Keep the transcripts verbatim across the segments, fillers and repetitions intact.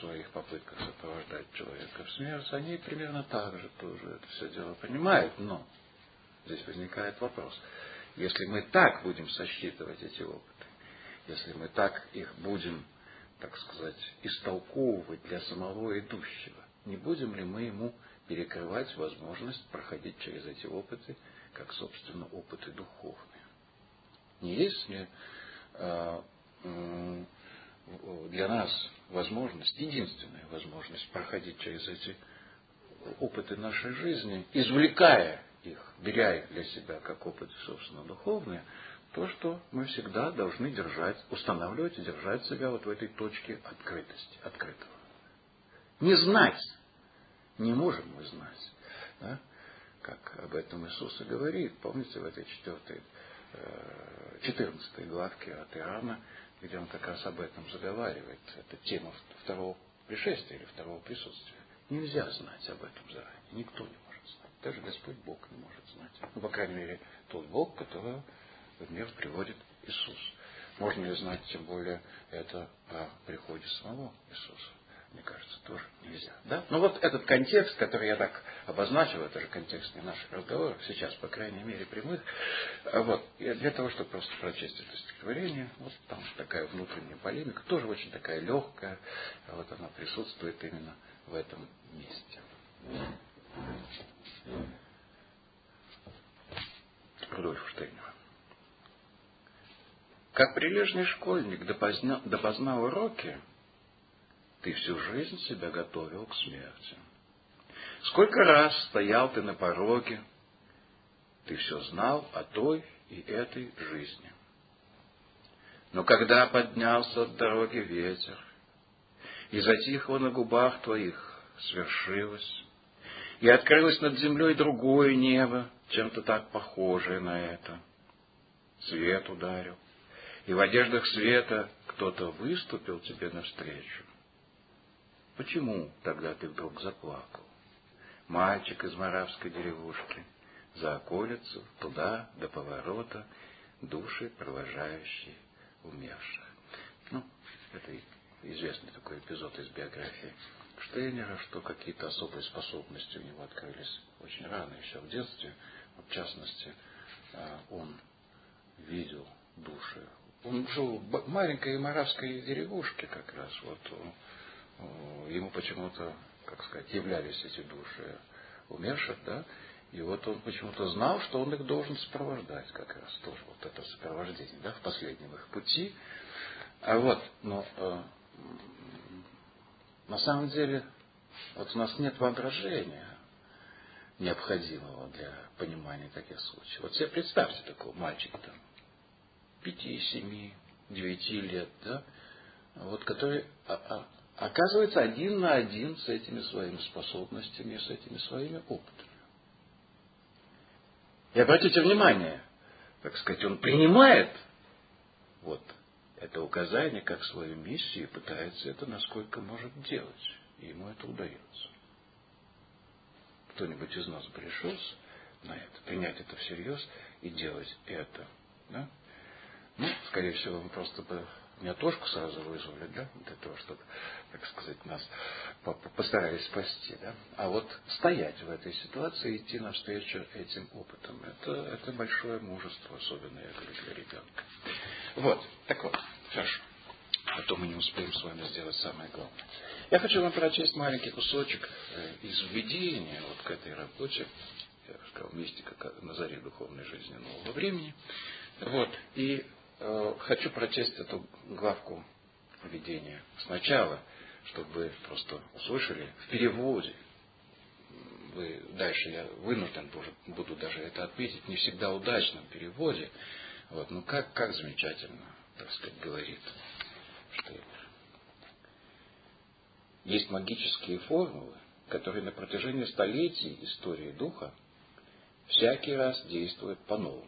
своих попытках сопровождать человека в смерть, они примерно так же тоже это все дело понимают. Но здесь возникает вопрос. Если мы так будем сосчитывать эти опыты, если мы так их будем, так сказать, истолковывать для самого идущего, не будем ли мы ему перекрывать возможность проходить через эти опыты, как, собственно, опыты духовные? Не есть ли э, э, для нас возможность, единственная возможность проходить через эти опыты нашей жизни, извлекая их, беря их для себя как опыты, собственно, духовные, то, что мы всегда должны держать, устанавливать и держать себя вот в этой точке открытости, открытого. Не знать, не можем мы знать, да? Как об этом Иисус и говорит, помните, в этой четвертой, четырнадцатой главке от Иоанна, где он как раз об этом заговаривает. Это тема второго пришествия или второго присутствия. Нельзя знать об этом заранее. Никто не может знать. Даже Господь Бог не может знать. Ну, по крайней мере, тот Бог, которого в мир приводит Иисус. Можно ли знать, тем более, это о приходе самого Иисуса? Мне кажется, тоже нельзя. Да? Но вот этот контекст, который я так обозначил, это же контекст не наших разговоров, сейчас, по крайней мере, прямых, вот, и для того, чтобы просто прочесть это стихотворение, вот там такая внутренняя полемика, тоже очень такая легкая, вот она присутствует именно в этом месте. Рудольф Штейнер. Как прилежный школьник допоздна, допоздна уроки, ты всю жизнь себя готовил к смерти. Сколько раз стоял ты на пороге, ты все знал о той и этой жизни. Но когда поднялся от дороги ветер, и затихло на губах твоих свершилось, и открылось над землей другое небо, чем-то так похожее на это, свет ударил, и в одеждах света кто-то выступил тебе навстречу. Почему тогда ты вдруг заплакал? Мальчик из моравской деревушки, за околицу, туда, до поворота, души, провожающие умерших. Ну, это известный такой эпизод из биографии Штейнера, что какие-то особые способности у него открылись очень рано, еще в детстве. В частности, он видел души. Он жил в маленькой моравской деревушке как раз, вот. Ему почему-то, как сказать, являлись эти души умерших, да, и вот он почему-то знал, что он их должен сопровождать, как раз тоже вот это сопровождение, да, в последнем их пути. А вот, но э, на самом деле, вот у нас нет воображения необходимого для понимания таких случаев. Вот себе представьте такого мальчика там, пяти, семи, девяти лет, да, вот, который а, а, оказывается один на один с этими своими способностями, с этими своими опытами. И обратите внимание, так сказать, он принимает вот это указание как свою миссию и пытается это насколько может делать. И ему это удается. Кто-нибудь из нас бы решился на это, принять это всерьез и делать это, да? Ну, скорее всего, мы просто бы неотложку сразу вызвали, да, для того, чтобы, так сказать, нас постарались спасти, да. А вот стоять в этой ситуации, идти навстречу этим опытам, это, это большое мужество, особенно, я говорю, для ребенка. Вот, так вот, хорошо. А то мы не успеем с вами сделать самое главное. Я хочу вам прочесть маленький кусочек из введения вот к этой работе, я сказал, мистика на заре духовной жизни нового времени. Вот, и э, хочу прочесть эту главку введения сначала, чтобы вы просто услышали в переводе. Вы, дальше я вынужден буду даже это отметить, не всегда удачном переводе. Вот, ну как, как замечательно, так сказать, говорит Штейнер. Есть магические формулы, которые на протяжении столетий истории духа всякий раз действуют по-новому.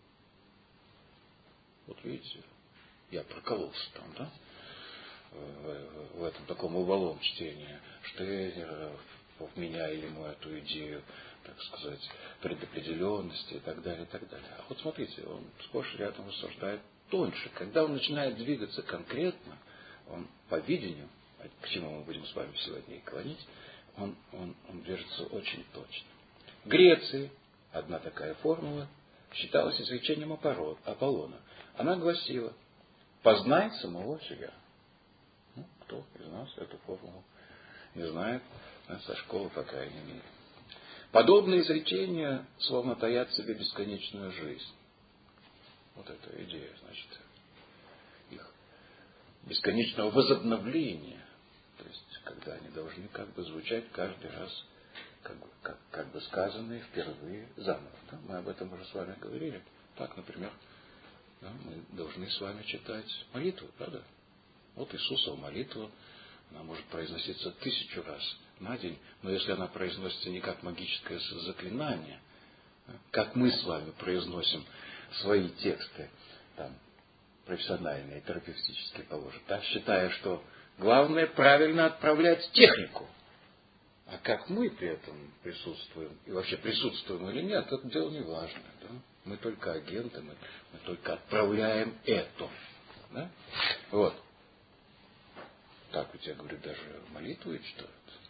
Вот видите, я прокололся там, да? В, в этом таком увалом чтения Штейнера, вменяя ему эту идею, так сказать, предопределенности и так далее, и так далее. А вот смотрите, он сплошь и рядом рассуждает тоньше. Когда он начинает двигаться конкретно, он по видению к чему мы будем с вами сегодня и клонить, он, он, он держится очень точно. В Греции одна такая формула считалась изречением Аполлона. Она гласила: познай самого себя. Ну, кто из нас эту формулу не знает, а со школы, по крайней мере. Подобные изречения словно таят в себе бесконечную жизнь. Вот эта идея, значит, их бесконечного возобновления. То есть, когда они должны как бы звучать каждый раз, как бы, как, как бы сказанные впервые заново. Да? Мы об этом уже с вами говорили. Так, например, да, мы должны с вами читать молитву, правда? Вот Иисусова молитва, она может произноситься тысячу раз на день, но если она произносится не как магическое заклинание, как мы с вами произносим свои тексты, там, профессиональные, терапевтические, положим, да, считая, что главное правильно отправлять технику. А как мы при этом присутствуем, и вообще присутствуем или нет, это дело не важно. Да? Мы только агенты, мы, мы только отправляем это. Да? Вот. Так вот я говорю, даже молитву и читают.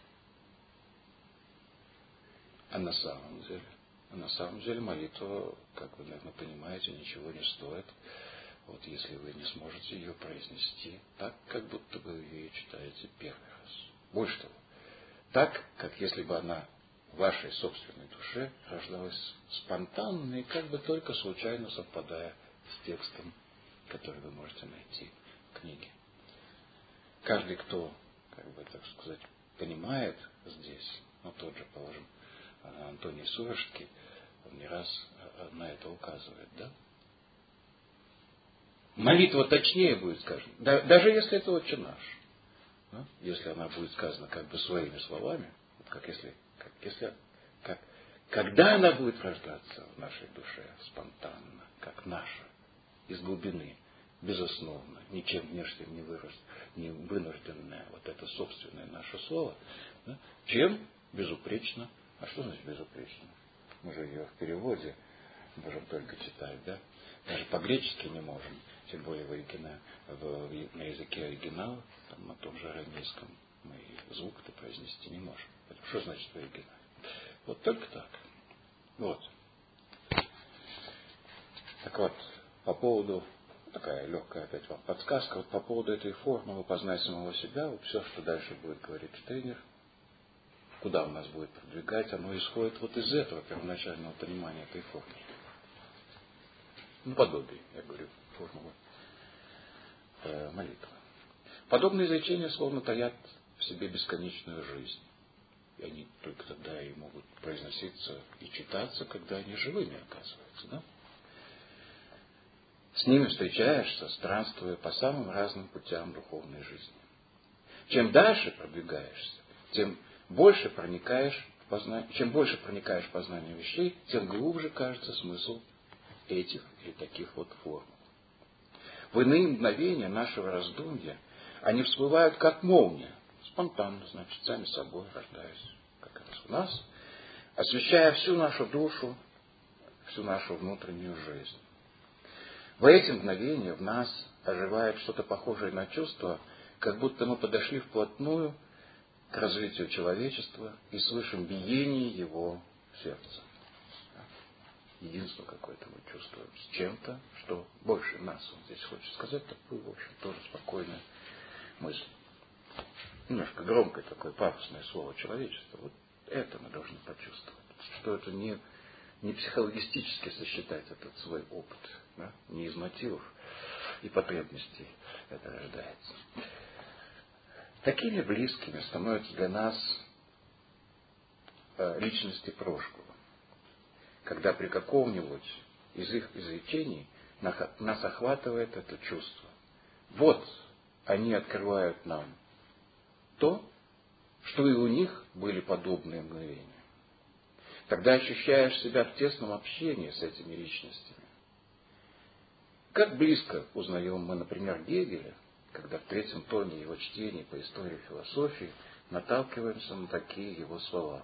А на самом деле, а на самом деле молитва, как вы, наверное, понимаете, ничего не стоит. Вот если вы не сможете ее произнести так, как будто вы ее читаете первый раз. Больше того, так, как если бы она в вашей собственной душе рождалась спонтанно и как бы только случайно совпадая с текстом, который вы можете найти в книге. Каждый, кто, как бы так сказать, понимает здесь, ну тот же, положим, Антоний Сувершский, он не раз на это указывает, да? Молитва точнее будет сказана, даже если это «Отче наш», да? Если она будет сказана как бы своими словами, вот как если, как если, как, когда она будет рождаться в нашей душе спонтанно, как наша, из глубины, безусловно, ничем внешним не, вырос, не вынужденное, вот это собственное наше слово, да? Чем безупречно. А что значит безупречно? Мы же ее в переводе можем только читать, да? Даже по-гречески не можем, тем более в оригинале, в, на языке оригинала, там, на том же арамейском, мы звук-то произнести не можем. Что значит в оригинале? Вот только так. Вот. Так вот, по поводу, такая легкая опять вам подсказка, вот по поводу этой формулы «познай самого себя», вот все, что дальше будет говорить тренер, куда он нас будет продвигать, оно исходит вот из этого первоначального понимания этой формулы. Ну, подобие, я говорю, формулы э, молитвы. Подобные изречения словно таят в себе бесконечную жизнь. И они только тогда и могут произноситься и читаться, когда они живыми оказываются. Да? С ними встречаешься, странствуя по самым разным путям духовной жизни. Чем дальше продвигаешься, тем больше проникаешь в познание, чем больше проникаешь в познание вещей, тем глубже кажется смысл этих или таких вот формул. В иные мгновения нашего раздумья они всплывают как молния, спонтанно, значит, сами собой рождаясь, как раз у нас, освещая всю нашу душу, всю нашу внутреннюю жизнь. В эти мгновения в нас оживает что-то похожее на чувство, как будто мы подошли вплотную к развитию человечества и слышим биение его сердца. Единство какое-то мы чувствуем с чем-то, что больше нас. Он здесь хочет сказать такую, в общем, тоже спокойную мысль. Немножко громкое такое пафосное слово человечество. Вот это мы должны почувствовать. Что это не, не психологистически сосчитать этот свой опыт. Да? Не из мотивов и потребностей это рождается. Такими близкими становятся для нас э, личности прошлого. Когда при каком-нибудь из их изречений нас охватывает это чувство. Вот они открывают нам то, что и у них были подобные мгновения. Тогда ощущаешь себя в тесном общении с этими личностями. Как близко узнаем мы, например, Гегеля, когда в третьем томе его чтений по истории философии наталкиваемся на такие его слова.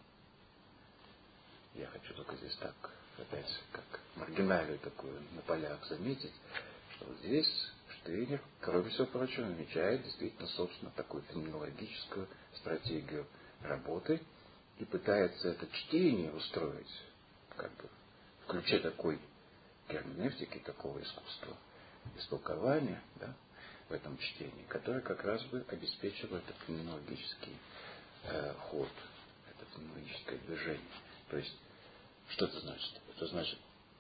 Я хочу только здесь так, опять, как маргиналию такую на полях заметить, что вот здесь, Штейнер, кроме всего прочего, намечает действительно, собственно, такую феноменологическую стратегию работы и пытается это чтение устроить как бы в ключе такой герменевтики, такого искусства, истолкования, да, в этом чтении, которое как раз бы обеспечило этот феноменологический э, ход, это феноменологическое движение. То есть, что это значит? Это значит,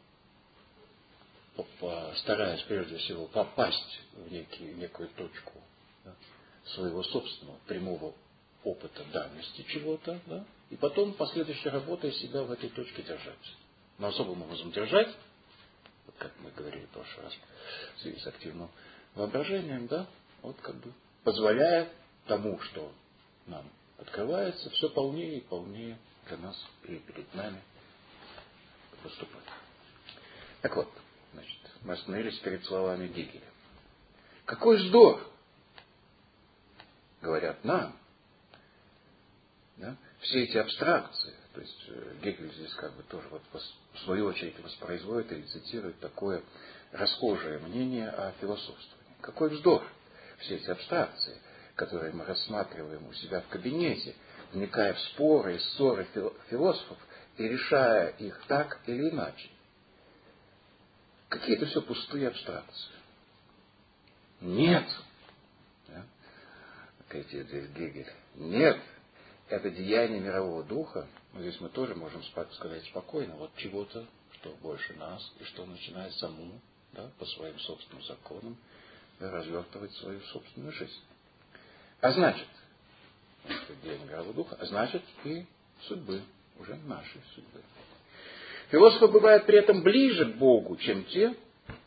стараясь прежде всего попасть в некий, некую точку, да, своего собственного прямого опыта давности чего-то, да, и потом последующей работой себя в этой точке держать. Но особым образом держать, вот как мы говорили в прошлый раз, в связи с активным воображением, да, вот как бы позволяя тому, что нам открывается, все полнее и полнее для нас и перед нами выступать. Так вот, значит, мы остановились перед словами Гегеля. Какой вздор, говорят нам, да, все эти абстракции, то есть Гегель здесь как бы тоже вот в свою очередь воспроизводит или цитирует такое расхожее мнение о философствовании. Какой вздор, все эти абстракции, которые мы рассматриваем у себя в кабинете, вникая в споры и ссоры философов и решая их так или иначе. Какие-то все пустые абстракции. Нет. Да? Какие здесь Гегель. Нет. Это деяние мирового духа. Но здесь мы тоже можем сказать спокойно. Вот чего-то, что больше нас, и что начинает саму, да, по своим собственным законам, да, развертывать свою собственную жизнь. А значит, это деяние мирового духа, а значит и судьбы, уже нашей судьбы. Философы бывают при этом ближе к Богу, чем те,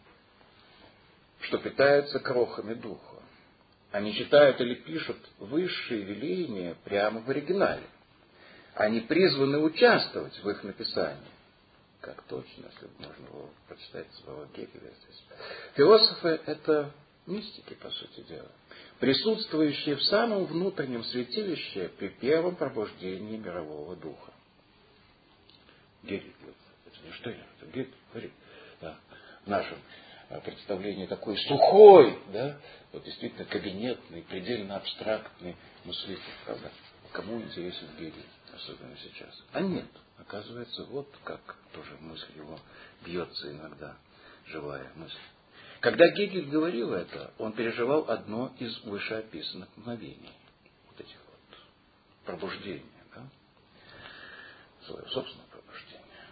что питаются крохами духа. Они читают или пишут высшие веления прямо в оригинале. Они призваны участвовать в их написании. Как точно, если можно было прочитать слова Гегеля здесь. Философы — это мистики, по сути дела, присутствующие в самом внутреннем святилище при первом пробуждении мирового духа. Гегель, это не Штейнер, это Гегель говорит, да, в нашем представлении такой сухой, да, вот действительно кабинетный, предельно абстрактный мыслитель, правда. Кому интересен Гегель, особенно сейчас? А нет, оказывается, вот как тоже мысль его бьется иногда, живая мысль. Когда Гегель говорил это, он переживал одно из вышеописанных мгновений, вот этих вот пробуждений, да, свое собственное пробуждение.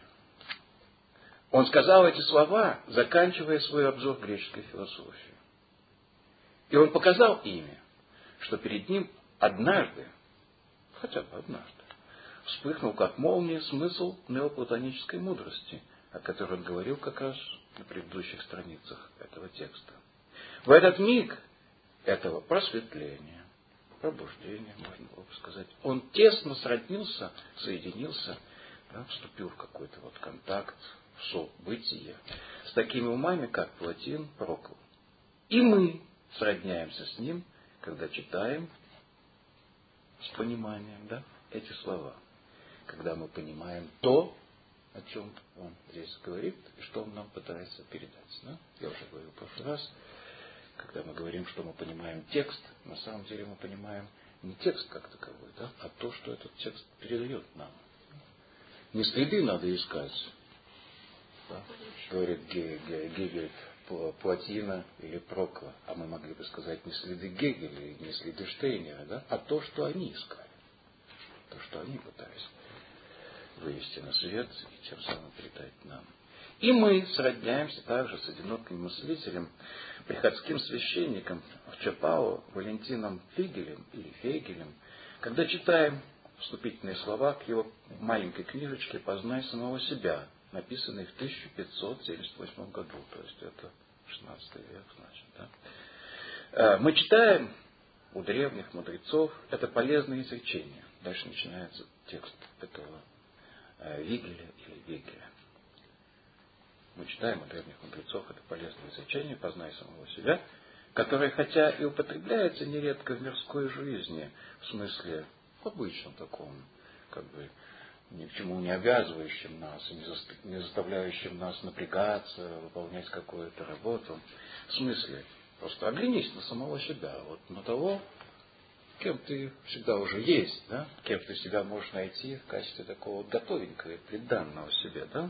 Он сказал эти слова, заканчивая свой обзор греческой философии. И он показал ими, что перед ним однажды, хотя бы однажды, вспыхнул как молния смысл неоплатонической мудрости, о которой он говорил как раз на предыдущих страницах этого текста. В этот миг этого просветления, пробуждения, можно было бы сказать, он тесно сроднился, соединился, да, вступил в какой-то вот контакт, в событие с такими умами, как Платин, Прокл. И мы сродняемся с ним, когда читаем с пониманием, да, эти слова. Когда мы понимаем то, о чем он здесь говорит, и что он нам пытается передать. Да? Я уже говорил в прошлый раз, когда мы говорим, что мы понимаем текст, на самом деле мы понимаем не текст как таковой, да, а то, что этот текст передает нам. Не следы надо искать, да, говорит Гегель, Платина или Прокла, а мы могли бы сказать не следы Гегеля, не следы Штейнера, да, а то, что они искали, то, что они пытались вывести на свет и тем самым передать нам. И мы сродняемся также с одиноким мыслителем, приходским священником в Чапао, Валентином Фигелем или Фегелем, когда читаем вступительные слова к его маленькой книжечке «Познай самого себя», написанной в тысяча пятьсот семьдесят восьмом году, то есть это шестнадцатый век, значит. Да? Мы читаем у древних мудрецов это полезное изречение. Дальше начинается текст этого Вигеля или Вегеля. Мы читаем у древних мудрецов это полезное изречение «Познай самого себя», которое, хотя и употребляется нередко в мирской жизни, в смысле обычном таком, как бы ни к чему не обязывающим нас, не заставляющим нас напрягаться, выполнять какую-то работу, в смысле Просто оглянись на самого себя, вот на того, кем ты всегда уже есть, да? Кем ты себя можешь найти в качестве такого готовенького и преданного себе, да?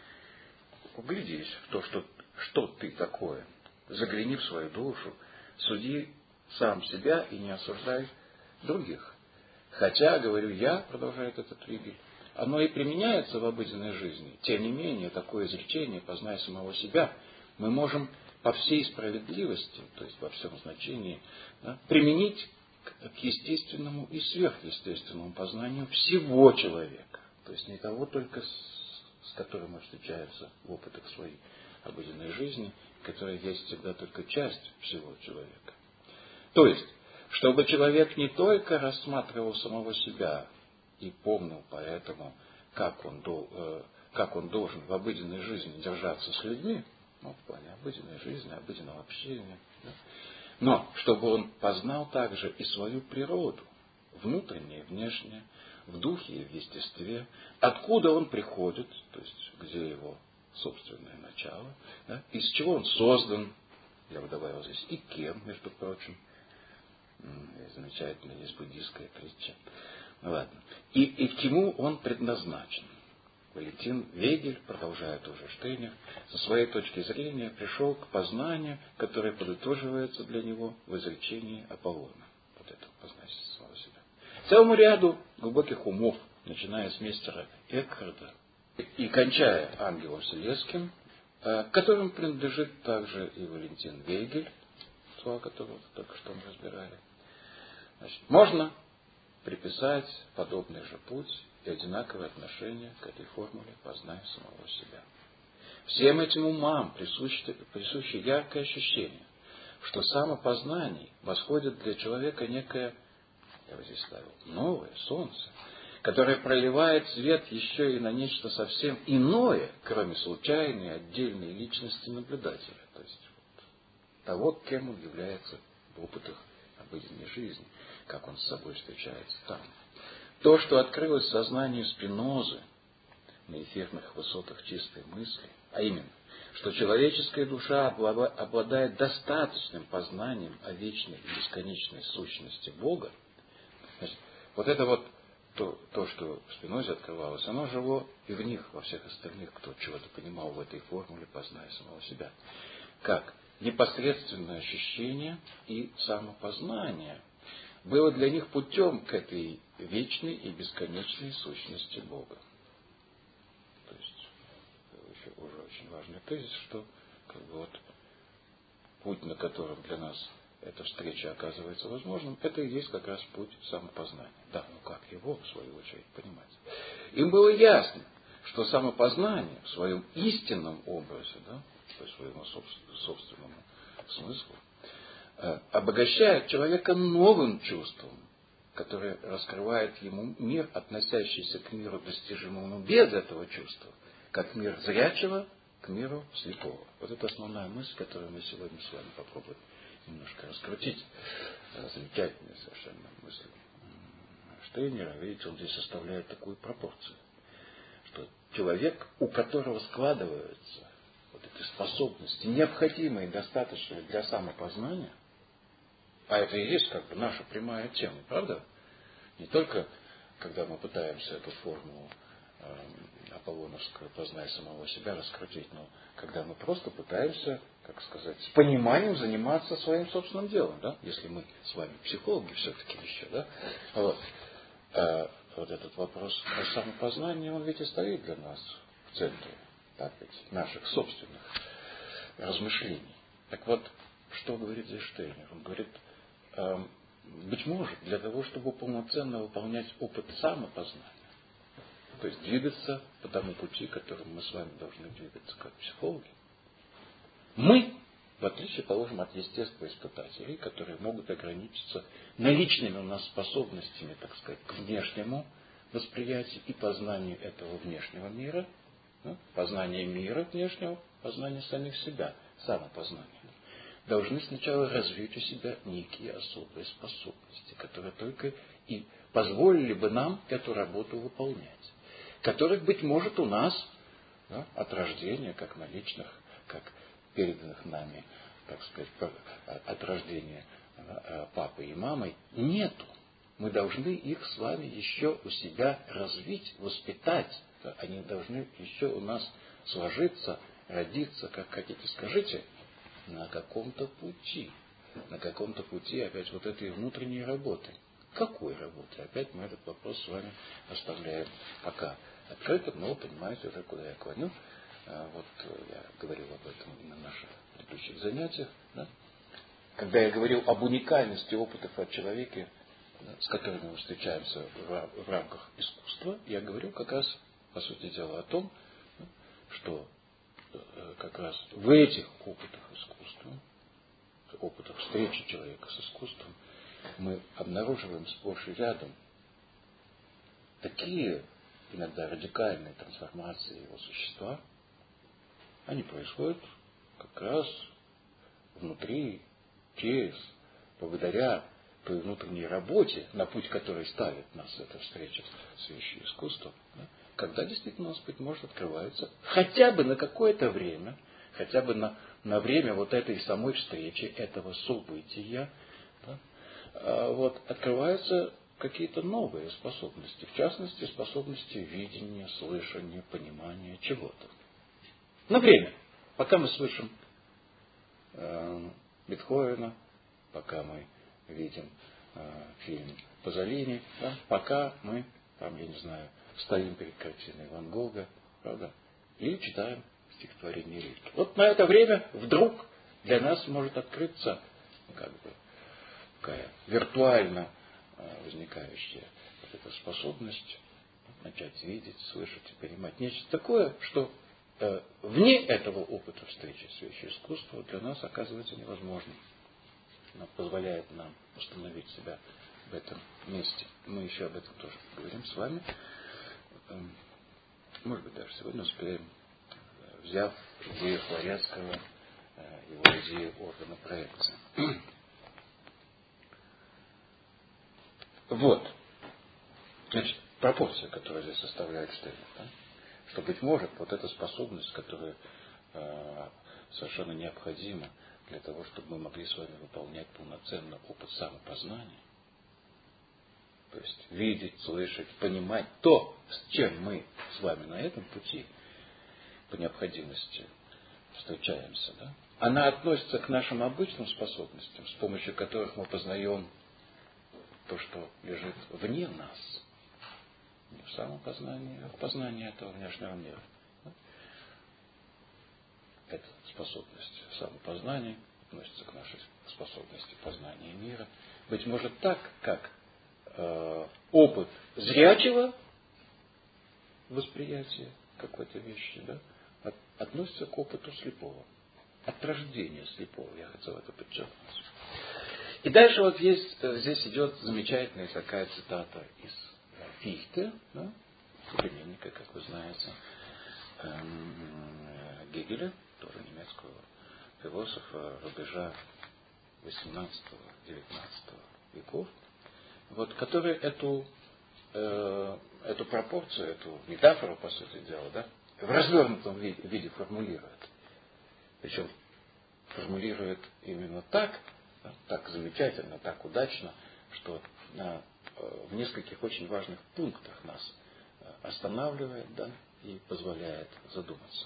Углядись в то, что, что ты такое. Загляни в свою душу, суди сам себя и не осуждай других. Хотя, говорю я, продолжает этот Вигель, оно и применяется в обыденной жизни. Тем не менее, такое изречение, познай самого себя, мы можем по всей справедливости, то есть во всем значении, да, применить к, к естественному и сверхъестественному познанию всего человека. То есть не того только, с, с которым он встречается в опытах своей обыденной жизни, которая есть всегда только часть всего человека. То есть, чтобы человек не только рассматривал самого себя и помнил поэтому, как он, э, как он должен в обыденной жизни держаться с людьми, ну, в плане обыденной жизни, обыденного общения, да? Но чтобы он познал также и свою природу, внутреннее и внешнее, в духе и в естестве, откуда он приходит, то есть где его собственное начало, да? Из чего он создан, я бы добавил здесь, и кем, между прочим. Замечательно, есть буддийская притча. Ну ладно. И, и к чему он предназначен. Валентин Вегель, продолжая тоже Штейнер, со своей точки зрения пришел к познанию, которое подытоживается для него в изречении Аполлона. Вот это познание самого себя. Целому ряду глубоких умов, начиная с мистера Экхарда и кончая ангелом Селесским, к которым принадлежит также и Валентин Вегель, слова которого только что мы разбирали. Значит, можно приписать подобный же путь и одинаковое отношение к этой формуле познай самого себя. Всем этим умам присуще, присуще яркое ощущение, что самопознание восходит для человека некое, я вот здесь ставил, новое солнце, которое проливает свет еще и на нечто совсем иное, кроме случайной отдельной личности наблюдателя. То есть вот, того, кем он является в опытах обыденной жизни, как он с собой встречается там. То, что открылось сознанию Спинозы на эфирных высотах чистой мысли, а именно, что человеческая душа обладает достаточным познанием о вечной и бесконечной сущности Бога, значит, вот это вот то, то, что в Спинозе открывалось, оно жило и в них, во всех остальных, кто чего-то понимал в этой формуле познай самого себя. Как непосредственное ощущение и самопознание было для них путем к этой вечной и бесконечной сущности Бога. То есть, еще уже очень важный тезис, что как бы вот путь, на котором для нас эта встреча оказывается возможным, это и есть как раз путь самопознания. Да, ну как его, в свою очередь, понимать? Им было ясно, что самопознание в своем истинном образе, да, по своему собственному смыслу, обогащает человека новым чувством, которое раскрывает ему мир, относящийся к миру достижимому без этого чувства, как мир зрячего к миру слепого. Вот это основная мысль, которую мы сегодня с вами попробуем немножко раскрутить. Замечательная совершенно мысль Штейнера. Видите, он здесь составляет такую пропорцию, что человек, у которого складываются вот эти способности, необходимые и достаточные для самопознания, а это и есть как бы наша прямая тема, правда? Не только когда мы пытаемся эту формулу э, аполлоновскую познай самого себя раскрутить, но когда мы просто пытаемся, как сказать, с пониманием заниматься своим собственным делом, да? Если мы с вами психологи все-таки еще, да? Вот. А вот этот вопрос о самопознании, он ведь и стоит для нас в центре, так ведь, наших собственных размышлений. Так вот, что говорит здесь Штейнер? Он говорит, э, быть может, для того, чтобы полноценно выполнять опыт самопознания, то есть двигаться по тому пути, которым мы с вами должны двигаться как психологи, мы, в отличие, положим, от естествоиспытателей, которые могут ограничиться наличными у нас способностями, так сказать, к внешнему восприятию и познанию этого внешнего мира, да, познание мира внешнего, познание самих себя, самопознание, должны сначала развить у себя некие особые способности, которые только и позволили бы нам эту работу выполнять, которых, быть может, у нас, да, от рождения, как наличных, как переданных нами так сказать, от рождения папой и мамой, нету. Мы должны их с вами еще у себя развить, воспитать. Они должны еще у нас сложиться, родиться, как хотите. Скажите, на каком-то пути. На каком-то пути опять вот этой внутренней работы. Какой работы? Опять мы этот вопрос с вами оставляем пока открытым, но понимаете уже, куда я клоню. Вот я говорил об этом и на наших предыдущих занятиях. Да? Когда я говорил об уникальности опытов о человеке, с которыми мы встречаемся в рамках искусства, я говорил как раз, по сути дела, о том, что как раз в этих опытах искусства, в опытах встречи человека с искусством, мы обнаруживаем сплошь и рядом такие иногда радикальные трансформации его существа. Они происходят как раз внутри, через, благодаря той внутренней работе, на путь которой ставит нас эта встреча с вещью искусства, да, когда действительно, может быть, может открывается хотя бы на какое-то время, хотя бы на, на время вот этой самой встречи, этого события, да, а вот, открываются какие-то новые способности, в частности, способности видения, слышания, понимания чего-то. На время, пока мы слышим э, Бетховена, пока мы видим э, фильм Пазолини, да, пока мы, там, я не знаю, стоим перед картиной Ван Гога, правда, или читаем стихотворение Рильке. Вот на это время вдруг для нас может открыться, как бы, такая виртуально э, возникающая вот эта способность начать видеть, слышать и понимать нечто такое, что э, вне этого опыта встречи с вещью искусства для нас оказывается невозможным. Оно позволяет нам установить себя в этом месте. Мы еще об этом тоже поговорим с вами. Может быть, даже сегодня успеем, взяв идею Флоренского, его идею органа проекции. Вот. Значит, пропорция, которая здесь составляет Штейнер. Да? Что, быть может, вот эта способность, которая э, совершенно необходима для того, чтобы мы могли с вами выполнять полноценно опыт самопознания, то есть видеть, слышать, понимать то, с чем мы с вами на этом пути по необходимости встречаемся, да? Она относится к нашим обычным способностям, с помощью которых мы познаем то, что лежит вне нас. Не в самопознании, а в познании этого внешнего мира. Эта способность самопознания относится к нашей способности познания мира. Быть может так, как э, опыт зрячего восприятия какой-то вещи, да, от, относится к опыту слепого. От рождения слепого, я хотел это подчеркнуть. И дальше вот есть, здесь идет замечательная такая цитата из Фихте, да, современника, как вы знаете, эм, Гегеля, тоже немецкого философа рубежа восемнадцатого-девятнадцатого веков, вот, который эту, э, эту пропорцию, эту метафору, по сути дела, да, в развернутом виде, виде формулирует. Причем формулирует именно так, да, так замечательно, так удачно, что на, в нескольких очень важных пунктах нас останавливает, да, и позволяет задуматься.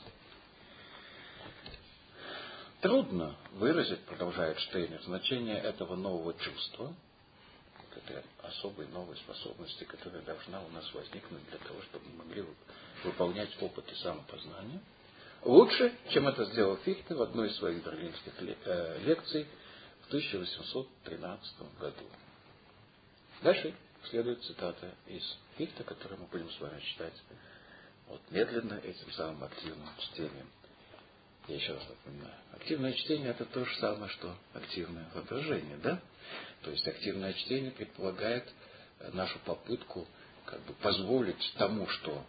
Трудно выразить, продолжает Штейнер, значение этого нового чувства, этой особой новой способности, которая должна у нас возникнуть для того, чтобы мы могли выполнять опыты самопознания. Лучше, чем это сделал Фихте в одной из своих берлинских лекций в тысяча восемьсот тринадцатом году. Дальше следует цитата из Фихте, которую мы будем с вами читать вот медленно, этим самым активным чтением. Я еще раз напоминаю. Активное чтение — это то же самое, что активное воображение, да? То есть активное чтение предполагает нашу попытку как бы позволить тому, что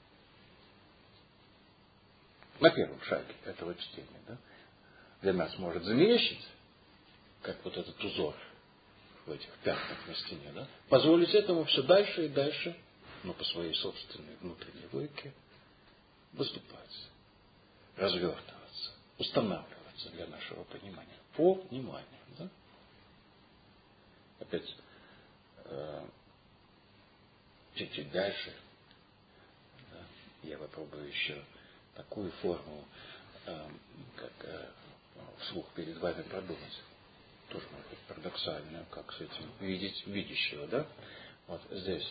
на первом шаге этого чтения, да, для нас может замерещить, как вот этот узор в этих пятнах на стене, да, позволить этому все дальше и дальше, но по своей собственной внутренней логике, выступать, развертываться, устанавливаться для нашего понимания. пониманием. Да? Опять э, чуть-чуть дальше. Да? Я попробую еще такую форму, э, как э, вслух перед вами продумать. Тоже может быть парадоксальную, как с этим видеть видящего. Да? Вот здесь.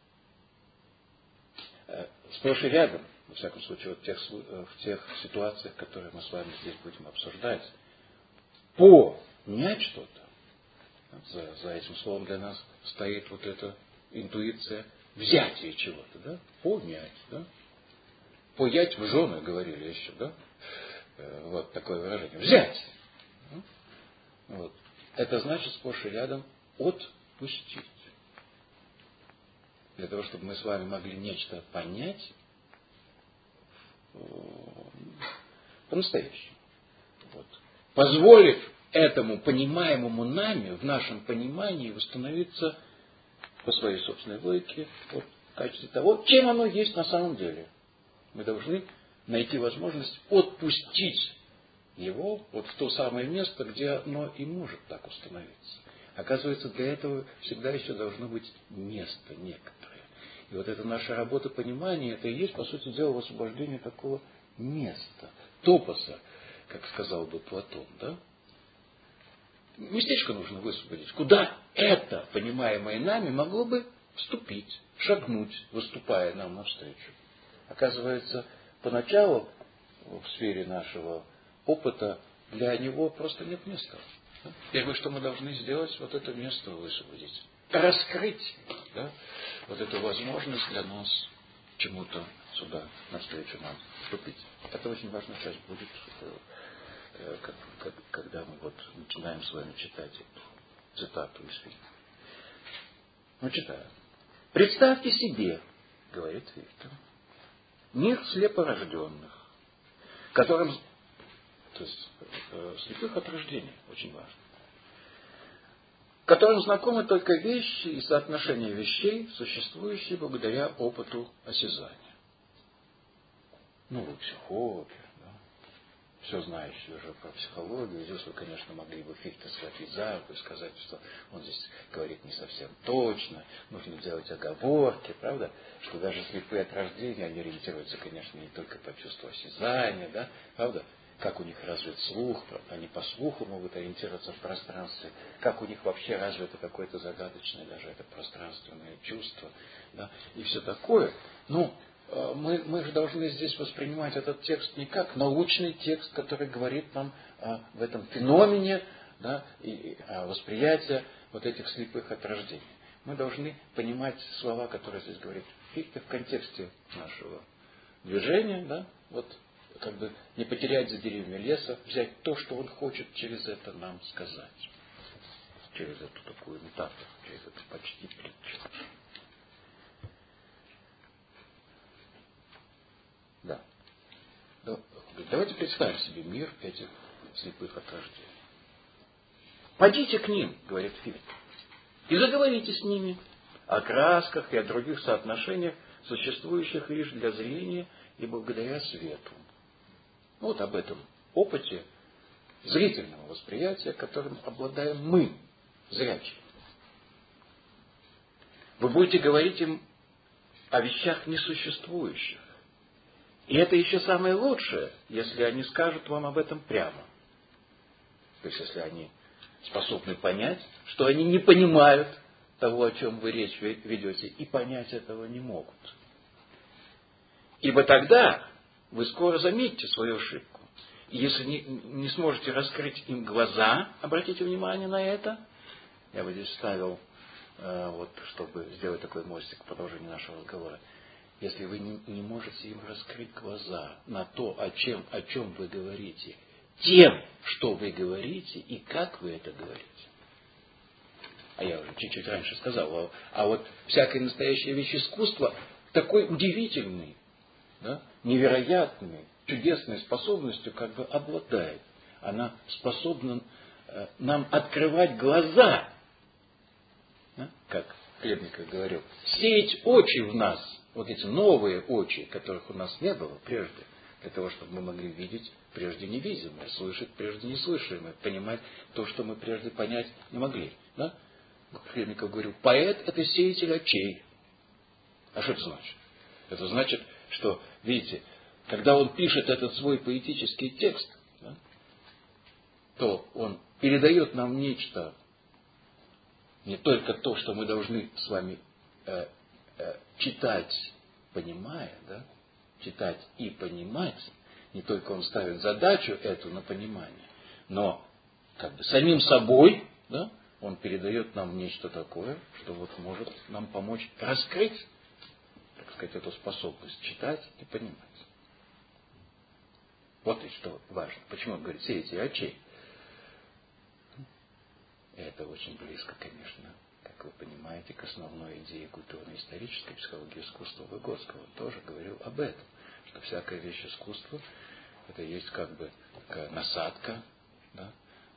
Э, сплошь и рядом, во всяком случае, вот в, тех, в тех ситуациях, которые мы с вами здесь будем обсуждать, понять что-то, за, за этим словом для нас стоит вот эта интуиция взятия чего-то, да? Понять, да? Поять в жены, говорили еще, да? Э, вот такое выражение. Взять! Вот. Это значит сплошь и рядом отпустить. Для того, чтобы мы с вами могли нечто понять по-настоящему. Вот. Позволив этому понимаемому нами в нашем понимании восстановиться по своей собственной логике вот, в качестве того, чем оно есть на самом деле. Мы должны найти возможность отпустить его вот в то самое место, где оно и может так установиться. Оказывается, для этого всегда еще должно быть место некоторое. И вот эта наша работа понимания, это и есть, по сути дела, освобождение такого места, топоса, как сказал бы Платон, да? Местечко нужно высвободить, куда это, понимаемое нами, могло бы вступить, шагнуть, выступая нам навстречу. Оказывается, поначалу в сфере нашего опыта для него просто нет места. Первое, что мы должны сделать, вот это место высвободить. Раскрыть, да, вот эту возможность для нас чему-то сюда, навстречу нам вступить. Это очень важная часть будет, как, как, когда мы вот начинаем с вами читать эту цитату из фильма. Ну, читаю. Представьте себе, говорит Виктор, мир слепорожденных, которым, то есть э, слепых от рождения, очень важно, которым знакомы только вещи и соотношения вещей, существующие благодаря опыту осязания. Ну, вы психологи, да? Все знающие уже про психологию. Здесь вы, конечно, могли бы Фихте схватить за руку и сказать, что он здесь говорит не совсем точно, нужно делать оговорки, правда? Что даже слепые от рождения, они ориентируются, конечно, не только по чувству осязания, да? Правда? Как у них развит слух, они по слуху могут ориентироваться в пространстве, как у них вообще развито какое-то загадочное даже это пространственное чувство, да, и все такое. Но мы, мы же должны здесь воспринимать этот текст не как научный текст, который говорит нам о, в этом феномене, да, и о восприятии вот этих слепых от рождения. Мы должны понимать слова, которые здесь говорит Фихте в контексте нашего движения, да, вот, как бы не потерять за деревьями леса, взять то, что он хочет через это нам сказать. Через эту такую метафору, через эту почти притчу. Да. Давайте представим себе мир этих слепых от рождения. Пойдите к ним, говорит Фихте, и заговорите с ними о красках и о других соотношениях, существующих лишь для зрения и благодаря свету. Вот об этом опыте зрительного восприятия, которым обладаем мы, зрячие. Вы будете говорить им о вещах несуществующих. И это еще самое лучшее, если они скажут вам об этом прямо. То есть, если они способны понять, что они не понимают того, о чем вы речь ведете, и понять этого не могут. Ибо тогда вы скоро заметите свою ошибку. И если не, не сможете раскрыть им глаза, обратите внимание на это. Я бы здесь ставил, э, вот, чтобы сделать такой мостик к продолжению нашего разговора. Если вы не, не можете им раскрыть глаза на то, о чем, о чем вы говорите, тем, что вы говорите и как вы это говорите. А я уже чуть-чуть раньше сказал, а, а вот всякое настоящее вещь искусства такой удивительный, да, невероятной, чудесной способностью как бы обладает. Она способна э, нам открывать глаза, да, как Хлебников говорил, сеять очи в нас, вот эти новые очи, которых у нас не было прежде, для того, чтобы мы могли видеть прежде невидимое, слышать прежде неслышимое, понимать то, что мы прежде понять не могли. Да? Хлебников говорил, поэт – это сеятель очей. А что это значит? Это значит, что, видите, когда он пишет этот свой поэтический текст, да, то он передает нам нечто, не только то, что мы должны с вами э, э, читать, понимая, да, читать и понимать, не только он ставит задачу эту на понимание, но как бы самим собой, да, он передает нам нечто такое, что вот может нам помочь раскрыть, так сказать, эту способность читать и понимать. Вот и что важно. Почему он говорит, сеятель очей? Это очень близко, конечно, как вы понимаете, к основной идее культурно-исторической психологии искусства Выгодского. Он тоже говорил об этом, что всякая вещь искусства – это есть как бы такая насадка, да,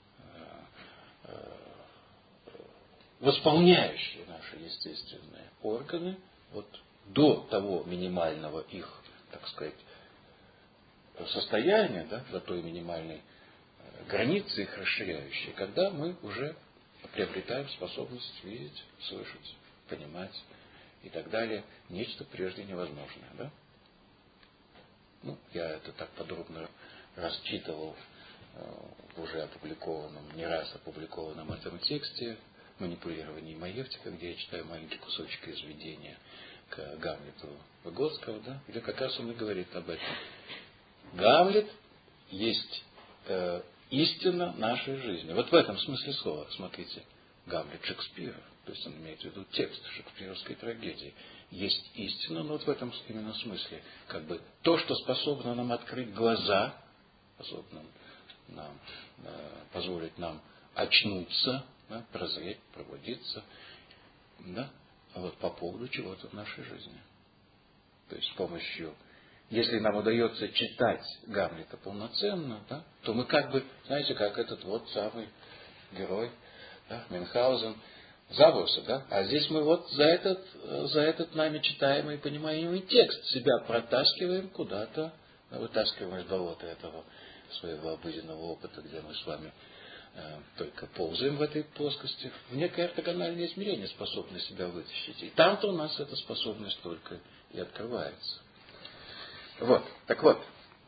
восполняющая наши естественные органы вот до того минимального их, так сказать, состояния, да, до той минимальной границы их расширяющей, когда мы уже приобретаем способность видеть, слышать, понимать и так далее, нечто прежде невозможное. Да? Ну, я это так подробно расчитывал в уже опубликованном, не раз опубликованном этом тексте «Манипулирование Маевтика», где я читаю маленький кусочек из введения к Гамлету Выгодского, да, где как раз он и говорит об этом. Гамлет есть э, истина нашей жизни. Вот в этом смысле слова, смотрите, Гамлет Шекспира, то есть он имеет в виду текст шекспировской трагедии, есть истина, но вот в этом именно смысле, как бы то, что способно нам открыть глаза, способно нам, э, позволить нам очнуться, да, прозреть, пробудиться, да, вот по поводу чего-то в нашей жизни. То есть с помощью, если нам удается читать Гамлета полноценно, да, то мы как бы, знаете, как этот вот самый герой, да, Мюнхгаузен, забылся, да, а здесь мы вот за этот, за этот нами читаемый и понимаемый текст себя протаскиваем куда-то, да, вытаскиваем из болота этого своего обыденного опыта, где мы с вами э, только ползаем в этой плоскости, в некое ортогональное измерение способны себя вытащить. И там-то у нас эта способность только и открывается. Вот, так вот,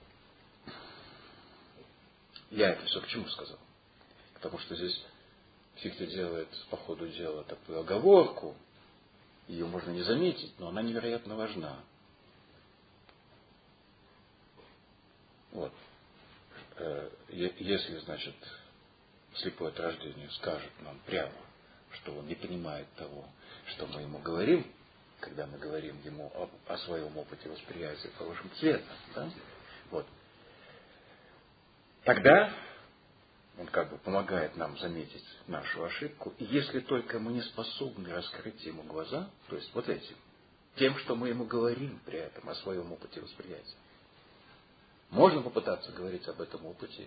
я это все к чему сказал? Потому что здесь Фихте делает по ходу дела такую оговорку, ее можно не заметить, но она невероятно важна. Вот. Если, значит, слепой от рождения скажет нам прямо, что он не понимает того, что мы ему говорим, когда мы говорим ему о, о своем опыте восприятия хорошим цветом, да? Вот. Тогда он как бы помогает нам заметить нашу ошибку. И если только мы не способны раскрыть ему глаза, то есть вот этим, тем, что мы ему говорим при этом о своем опыте восприятия, можно попытаться говорить об этом опыте.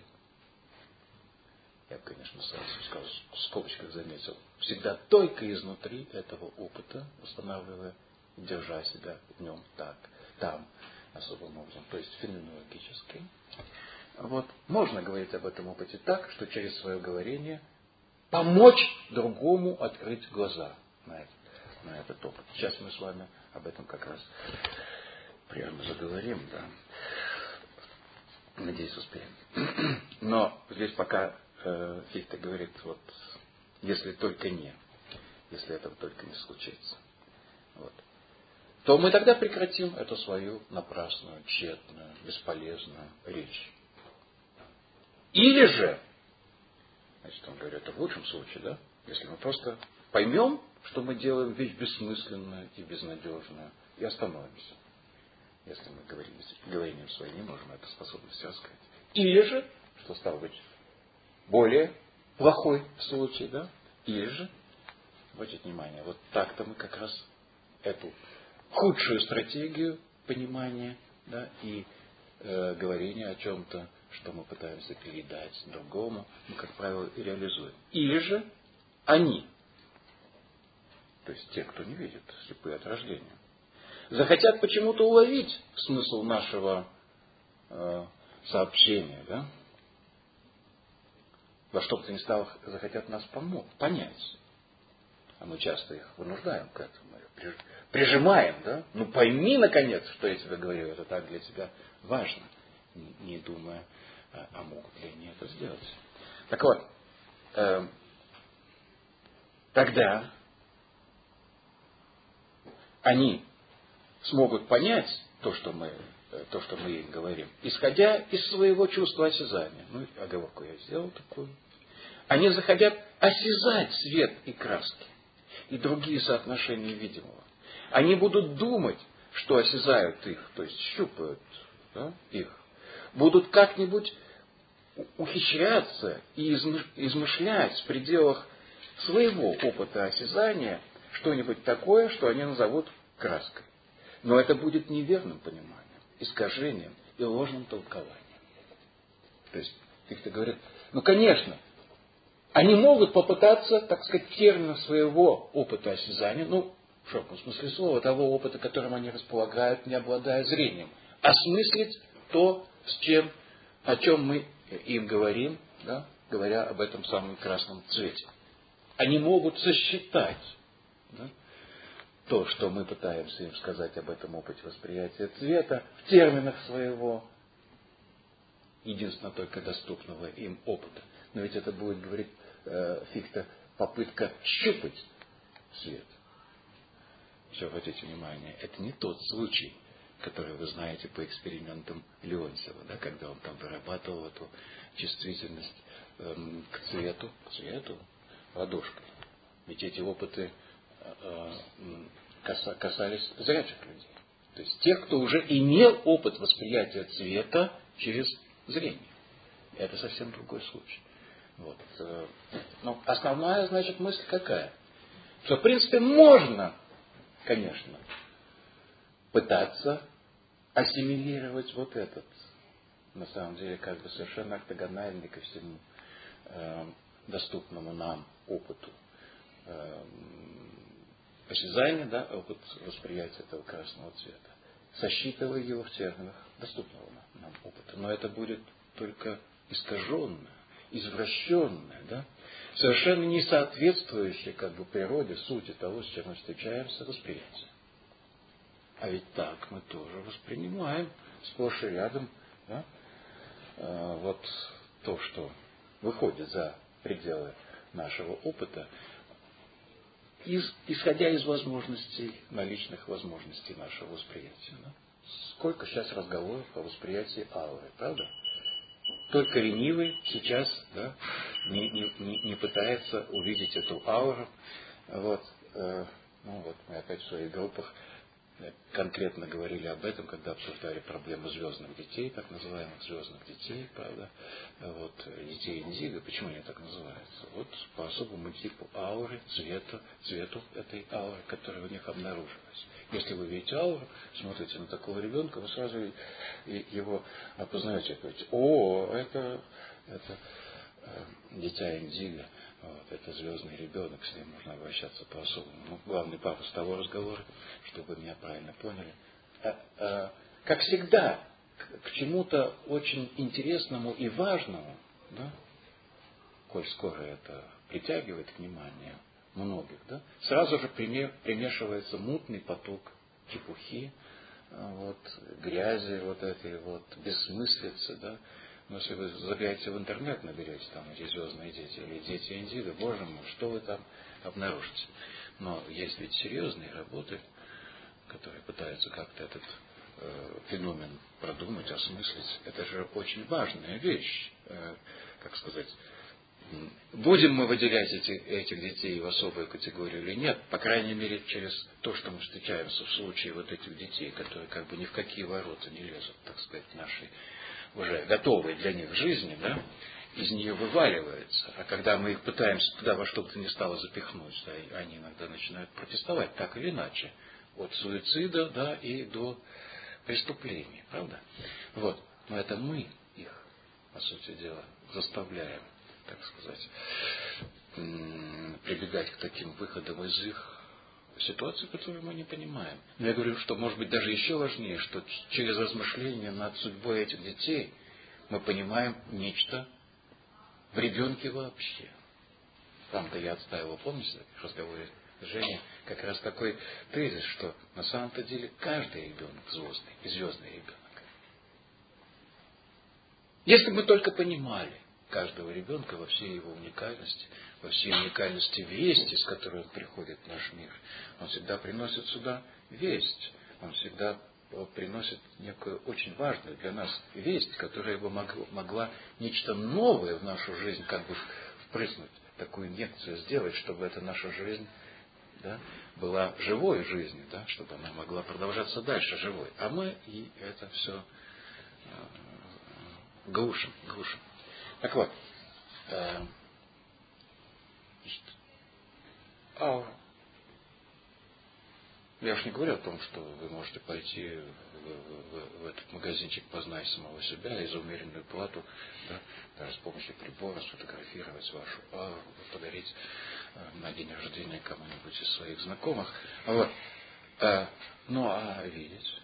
Я, конечно, сразу сказал, в скобочках заметил, всегда только изнутри этого опыта, устанавливая, держа себя в нем так, там, особым образом, то есть феноменологически. Вот. Можно говорить об этом опыте так, что через свое говорение помочь другому открыть глаза на этот, на этот опыт. Сейчас мы с вами об этом как раз прямо заговорим, да. Надеюсь, успеем. Но здесь пока э, Фихте говорит, вот, если только не, если этого только не случится, вот, то мы тогда прекратим эту свою напрасную, тщетную, бесполезную речь. Или же, значит, он говорит, это в лучшем случае, да, если мы просто поймем, что мы делаем вещь бессмысленную и безнадежную, и остановимся. Если мы говорим, говорением своим не можем эту способность раскрыть. Или же, что стало быть более плохой случай, да, или же, обратите внимание, вот так-то мы как раз эту худшую стратегию понимания, да, и э, говорения о чем-то, что мы пытаемся передать другому, мы, как правило, и реализуем. Или же они, то есть те, кто не видит, слепые от рождения, захотят почему-то уловить смысл нашего, э, сообщения, да, во что бы то ни стало захотят нас помочь, понять. А мы часто их вынуждаем к этому, прижимаем, да? Ну пойми, наконец, что я тебе говорю, это так для тебя важно, не думая, а могут ли они это сделать. Так вот, э, тогда они смогут понять то, что мы, то, что мы им говорим, исходя из своего чувства осязания. Ну, оговорку я сделал такую. Они захотят осязать свет и краски, и другие соотношения видимого. Они будут думать, что осязают их, то есть щупают, да, их. Будут как-нибудь ухищряться и измышлять в пределах своего опыта осязания что-нибудь такое, что они назовут краской. Но это будет неверным пониманием, искажением и ложным толкованием. То есть, Фихте говорит, ну, конечно, они могут попытаться, так сказать, в терминах своего опыта осязания, ну, в широком смысле слова, того опыта, которым они располагают, не обладая зрением, осмыслить то, с чем, о чем мы им говорим, да, говоря об этом самом красном цвете. Они могут сосчитать, да, то, что мы пытаемся им сказать об этом опыте восприятия цвета, в терминах своего, единственно только доступного им опыта. Но ведь это будет, говорить э, Фихте, попытка щупать свет. Все, обратите внимание, это не тот случай, который вы знаете по экспериментам Леонтьева, да, когда он там вырабатывал эту чувствительность эм, к цвету, к цвету ладошкой. Ведь эти опыты э, э, касались зрячих людей. То есть тех, кто уже имел опыт восприятия цвета через зрение. Это совсем другой случай. Вот. Но основная, значит, мысль какая? Что, в принципе, можно, конечно, пытаться ассимилировать вот этот, на самом деле, как бы совершенно ортогональный ко всему э, доступному нам опыту э, осязания, да, опыт восприятия этого красного цвета, сосчитывая его в терминах доступного нам опыта. Но это будет только искаженное, извращенное, да, совершенно не соответствующее как бы природе, сути того, с чем мы встречаемся, восприятие. А ведь так мы тоже воспринимаем сплошь и рядом, да, э, вот то, что выходит за пределы нашего опыта, из, исходя из возможностей, наличных возможностей нашего восприятия. Да? Сколько сейчас разговоров о восприятии ауры, правда? Только ленивый сейчас, да, не, не, не пытается увидеть эту ауру. Вот, э, ну вот, мы опять в своих группах конкретно говорили об этом, когда обсуждали проблему звездных детей, так называемых звездных детей, правда, вот, детей индиго. Почему они так называются? Вот по особому типу ауры, цвету, цвету этой ауры, которая у них обнаружилась. Если вы видите ауру, смотрите на такого ребенка, вы сразу его опознаете, говорите, о, это, это э, дитя индиго. Вот, это звездный ребенок, с ним нужно обращаться по-особому. Ну, главный пафос того разговора, чтобы вы меня правильно поняли. А, а, как всегда, к, к чему-то очень интересному и важному, да, коль скоро это притягивает внимание многих, да, сразу же примешивается мутный поток чепухи, вот, грязи вот этой вот, бессмыслицы, да. Но если вы забегаете в интернет, наберете там эти звездные дети или дети индиго, боже мой, что вы там обнаружите. Но есть ведь серьезные работы, которые пытаются как-то этот э, феномен продумать, осмыслить. Это же очень важная вещь. Э, как сказать, будем мы выделять эти, этих детей в особую категорию или нет, по крайней мере, через то, что мы встречаемся в случае вот этих детей, которые как бы ни в какие ворота не лезут, так сказать, нашей уже готовые для них жизни, да, из нее вываливаются. А когда мы их пытаемся туда во что бы то ни стало запихнуть, да, они иногда начинают протестовать, так или иначе. От суицида, да, и до преступлений, правда? Вот. Но это мы их, по сути дела, заставляем, так сказать, прибегать к таким выходам из их ситуации, которую мы не понимаем. Но я говорю, что может быть даже еще важнее, что через размышления над судьбой этих детей мы понимаем нечто в ребенке вообще. Там-то я отставил, помните, в разговоре с Женей, как раз такой тезис, что на самом-то деле каждый ребенок звездный, и звездный ребенок. Если бы мы только понимали каждого ребенка во всей его уникальности, во всей уникальности вести, с которой он приходит в наш мир, он всегда приносит сюда весть, он всегда приносит некую очень важную для нас весть, которая бы могла нечто новое в нашу жизнь как бы впрыснуть, такую инъекцию сделать, чтобы эта наша жизнь, да, была живой жизнью, да, чтобы она могла продолжаться дальше живой. А мы и это все глушим, глушим. Так вот, э, аура. Я уж не говорю о том, что вы можете пойти в, в, в этот магазинчик «Познай самого себя» и за умеренную плату, да, даже с помощью прибора сфотографировать вашу ауру, подарить э, на день рождения кому-нибудь из своих знакомых. Вот. Э, ну а видеть?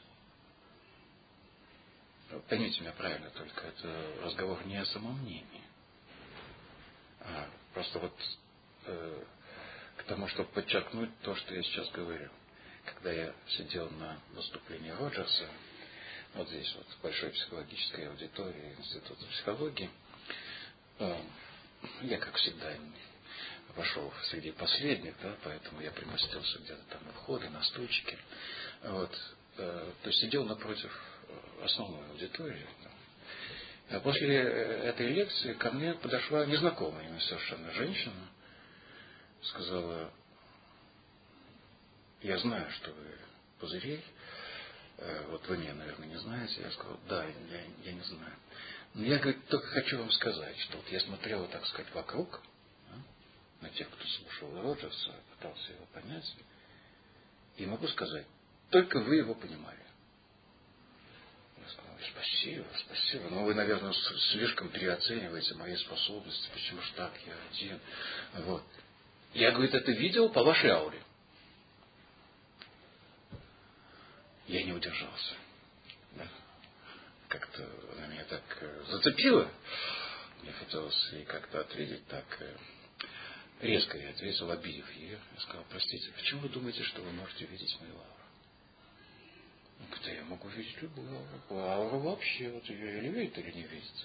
Поймите меня правильно, только это разговор не о самомнении. А просто вот э, к тому, чтобы подчеркнуть то, что я сейчас говорю. Когда я сидел на выступлении Роджерса, вот здесь вот, в большой психологической аудитории Института психологии, э, я, как всегда, вошел среди последних, да, поэтому я примостился где-то там на входе, на стульчике. Вот, э, то есть сидел напротив основной аудитории. А после этой лекции ко мне подошла незнакомая мне совершенно женщина, сказала: я знаю, что вы пузырей, вот вы меня, наверное, не знаете. Я сказал: да, я, я не знаю. Но я, говорит, только хочу вам сказать, что вот я смотрел, так сказать, вокруг, да, на тех, кто слушал Роджерса, пытался его понять, и могу сказать, только вы его понимали. Я сказал: спасибо, спасибо. Но вы, наверное, слишком переоцениваете мои способности. Почему ж так, я один. Вот. Я, говорит, это видел по вашей ауре. Я не удержался. Да. Как-то она меня так зацепила. Мне хотелось ей как-то ответить так резко. Я ответил, обидев ее. Я сказал: простите, почему вы думаете, что вы можете видеть мою ауру? Он говорит: да я могу видеть любую ауру. Аура вообще, вот ее или видит, или не видит.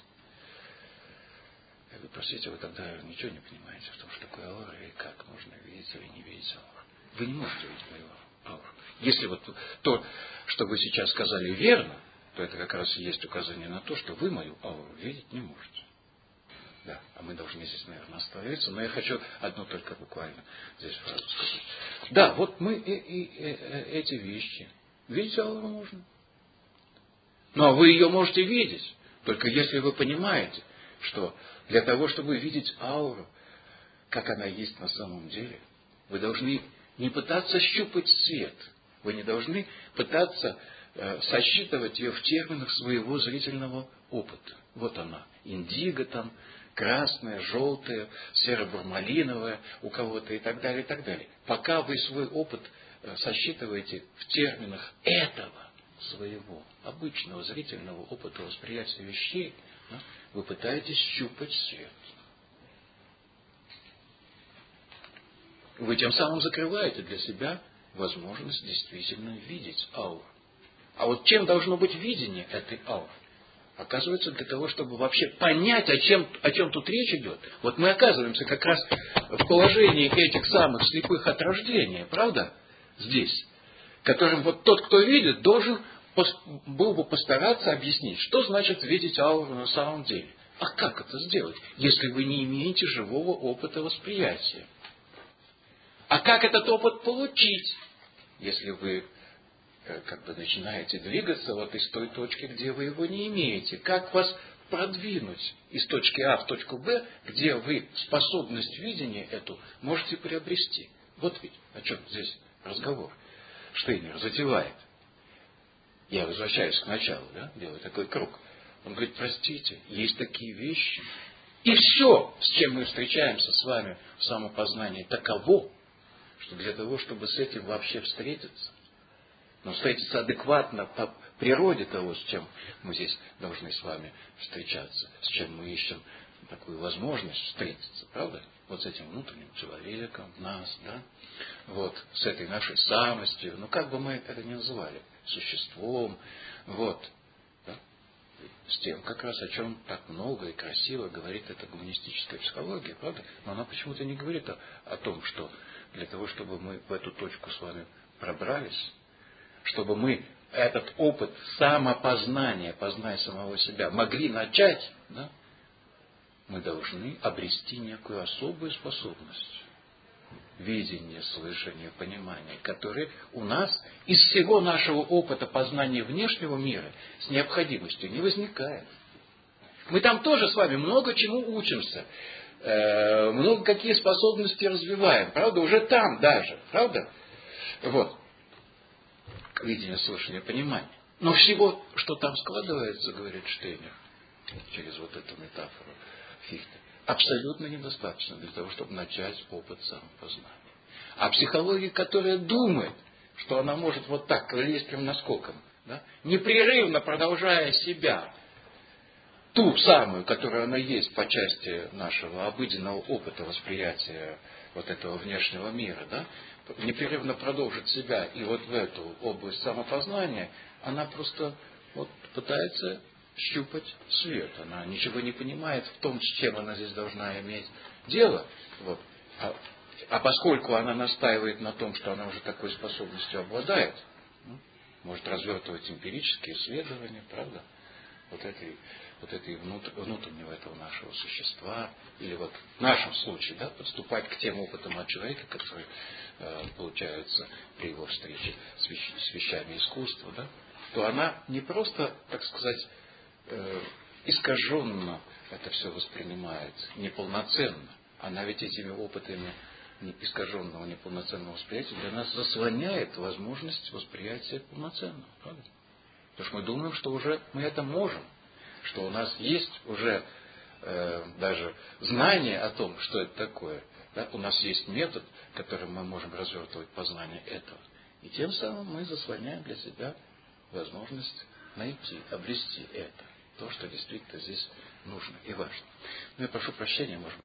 Я говорю: простите, вы тогда ничего не понимаете в том, что такое аура, и как можно видеть или не видеть ауру. Вы не можете видеть мою ауру. Если вот то, что вы сейчас сказали, верно, то это как раз и есть указание на то, что вы мою ауру видеть не можете. Да, а мы должны здесь, наверное, остановиться. Но я хочу одну только буквально здесь фразу сказать. Да, вот мы и, и, и, эти вещи. Видеть ауру можно. Но вы ее можете видеть, только если вы понимаете, что для того, чтобы видеть ауру, как она есть на самом деле, вы должны не пытаться щупать свет. Вы не должны пытаться э, сосчитывать ее в терминах своего зрительного опыта. Вот она. Индиго там, красная, желтая, серо-бурмалиновая у кого-то и так далее, и так далее. Пока вы свой опыт э, сосчитываете в терминах этого своего обычного зрительного опыта восприятия вещей, да, вы пытаетесь щупать свет. Вы тем самым закрываете для себя возможность действительно видеть ауру. А вот чем должно быть видение этой ауры? Оказывается, для того, чтобы вообще понять, о чем, о чем тут речь идет. Вот мы оказываемся как раз в положении этих самых слепых от рождения, правда? Здесь. Которым вот тот, кто видит, должен был бы постараться объяснить, что значит видеть ауру на самом деле. А как это сделать, если вы не имеете живого опыта восприятия? А как этот опыт получить, если вы как бы начинаете двигаться вот из той точки, где вы его не имеете? Как вас продвинуть из точки А в точку Б, где вы способность видения эту можете приобрести? Вот ведь о чем здесь разговор. Штейнер затевает. Я возвращаюсь к началу, да, делаю такой круг. Он говорит: простите, есть такие вещи. И все, с чем мы встречаемся с вами в самопознании, таково, что для того, чтобы с этим вообще встретиться, но встретиться адекватно, природе того, с чем мы здесь должны с вами встречаться, с чем мы ищем такую возможность встретиться, правда? Вот с этим внутренним человеком, нас, да? Вот, с этой нашей самостью, ну как бы мы это ни называли, существом, вот, да? С тем, как раз о чем так много и красиво говорит эта гуманистическая психология, правда? Но она почему-то не говорит о, о том, что для того, чтобы мы в эту точку с вами пробрались, чтобы мы этот опыт самопознания, познания самого себя, могли начать, да, мы должны обрести некую особую способность. Видение, слышание, понимание, которые у нас из всего нашего опыта познания внешнего мира с необходимостью не возникает. Мы там тоже с вами много чему учимся, э, много какие способности развиваем, правда, уже там даже, правда? Вот. Видение, слышание, понимание. Но всего, что там складывается, говорит Штейнер, через вот эту метафору Фихте, абсолютно недостаточно для того, чтобы начать опыт самопознания. А психология, которая думает, что она может вот так кавалерийским наскоком, да, непрерывно продолжая себя, ту самую, которая она есть по части нашего обыденного опыта восприятия вот этого внешнего мира, да, непрерывно продолжит себя и вот в эту область самопознания, она просто вот пытается щупать свет. Она ничего не понимает в том, с чем она здесь должна иметь дело. Вот. А, а поскольку она настаивает на том, что она уже такой способностью обладает, ну, может развертывать эмпирические исследования, правда, вот этой, вот этой внутр, внутреннего этого нашего существа, или вот в нашем случае, да, подступать к тем опытам от человека, которые э, получаются при его встрече с, вещ, с вещами искусства, да, то она не просто, так сказать, э, искаженно это все воспринимает, неполноценно. Она ведь этими опытами искаженного, неполноценного восприятия для нас заслоняет возможность восприятия полноценного, правда? Потому что мы думаем, что уже мы это можем, что у нас есть уже э, даже знание о том, что это такое. Да? У нас есть метод, которым мы можем развертывать познание этого. И тем самым мы заслоняем для себя возможность найти, обрести это. То, что действительно здесь нужно и важно. Ну, я прошу прощения, может быть.